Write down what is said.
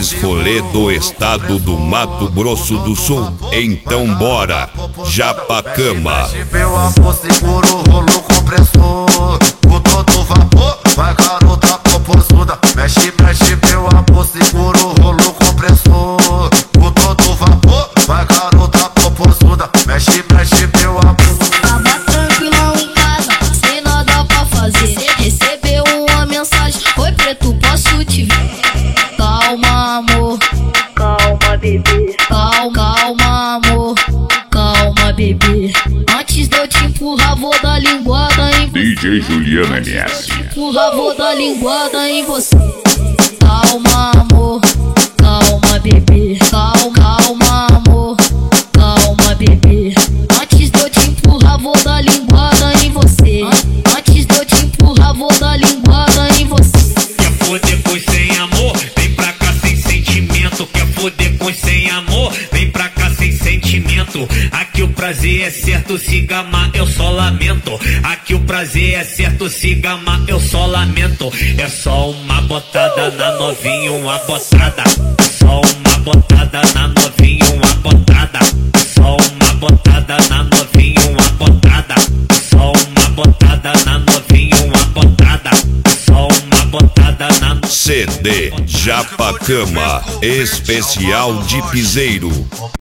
melhores rolê do estado do Mato Grosso do Sul. Então bora, Japacama. Meu amor, segura o rolo compressor, com todo vapor, vai garota popozuda. Mexe, mexe, meu amor, segura o rolo compressor, com todo vapor, vai garota popozuda. Mexe, mexe, meu amor. Tava tranquilão em casa, sem nada pra fazer. Recebeu uma mensagem: oi preto, posso te ver? Calma amor, calma bebê. Calma amor, calma bebê. Antes de eu te empurrar, vou dar linguada em você. DJ Juliano MS. Empurrar, vou dar linguada em você. Calma amor, calma bebê. Calma amor, calma bebê. Antes de eu te empurrar, vou dar linguada em você. Antes de eu te empurrar, vou dar linguada em você. Quer foder com sem amor? Vem pra cá sem sentimento. Quer foder com sem amor? Vem pra cá sem sentimento. Aqui o prazer é certo, se gamar eu só lamento. Aqui o prazer é certo, se gamar eu só lamento. É só uma botada na novinha, uma botada. Só uma botada na novinha, uma botada. Só uma botada na novinha, uma botada. Só uma botada na novinha, uma botada. Só uma botada na CD Japacama, especial de piseiro.